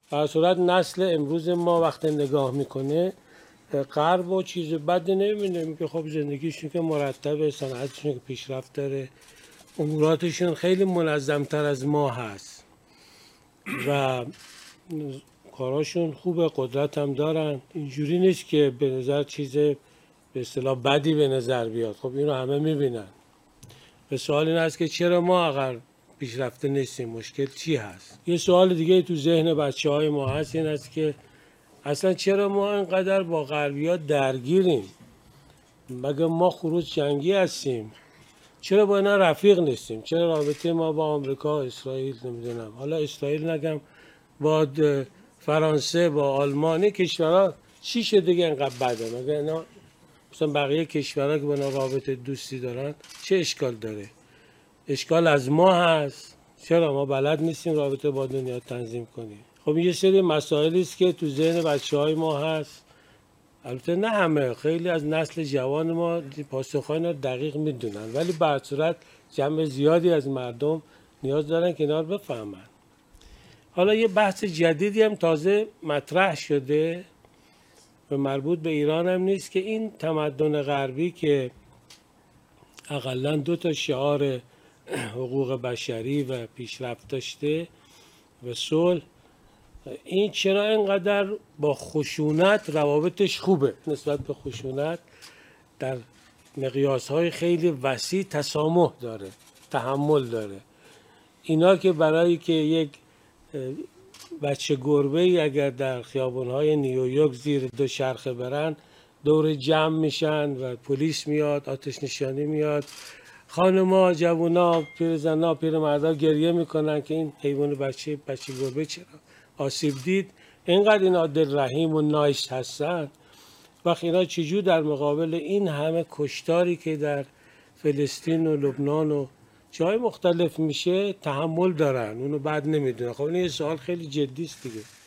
در صورت نسل امروز ما وقتی نگاه میکنه غرب و چیز بدی نمیبینه، میگه خب زندگیشون که مرتبه، صنعتشون که پیشرفت داره، اموراتشون خیلی منظمتر از ما هست و کاراشون خوبه، قدرت هم دارن. اینجوری نیست که به نظر چیز به اصطلاح بدی به نظر بیاد. خب اینو همه میبینن. به سوال این هست که چرا ما اگر پیشرفته نیستیم، مشکل چی هست؟ یه سوال دیگه تو ذهن بچه‌های ما هست، این است که اصلا چرا ما اینقدر با غربی‌ها درگیریم؟ مگه ما خروج جنگی هستیم؟ چرا با اینا رفیق نیستیم؟ چرا رابطه ما با آمریکا، اسرائیل، نمیدونم، حالا اسرائیل نگم، با فرانسه، با آلمان، کشورها چی شده که اینقدر بده؟ مگه اینا مثلا بقیه کشورها که با اینا رابطه دوستی دارن چه اشکال داره؟ اشکال از ما هست. چرا ما بلد نیستیم رابطه با دنیا تنظیم کنیم؟ خب یه سری مسائلی است که تو ذهن بچه‌های ما هست. البته نه همه، خیلی از نسل جوان ما پاسخ‌های اینا دقیق میدونن، ولی به هر صورت جمع زیادی از مردم نیاز دارن که اینا رو بفهمن. حالا یه بحث جدیدی هم تازه مطرح شده و مربوط به ایران هم نیست که این تمدن غربی که اقلاً 2 شعار حقوق بشری و پیشرفت داشته و صلح، این چرا اینقدر با خشونت روابطش خوبه؟ نسبت به خشونت در مقیاس‌های خیلی وسیع تسامح داره، تحمل داره. اینا که برای که یک بچه گربه‌ای اگر در خیابان‌های نیویورک زیر 2 شرخه برن، دور جمع میشن و پلیس میاد، آتش نشانی میاد، خانم‌ها، جوونا، پیرزن‌ها، پیرمردا گریه میکنن که این حیوان بچه گربه چرا آسیب دید. اینقدر اینا دل رحیم و نایس هستن. وقتی اینا چجور در مقابل این همه کشتاری که در فلسطین و لبنان و جای مختلف میشه تحمل دارن، اونو بعد نمیدونن؟ خب این یه سوال خیلی جدی است دیگه.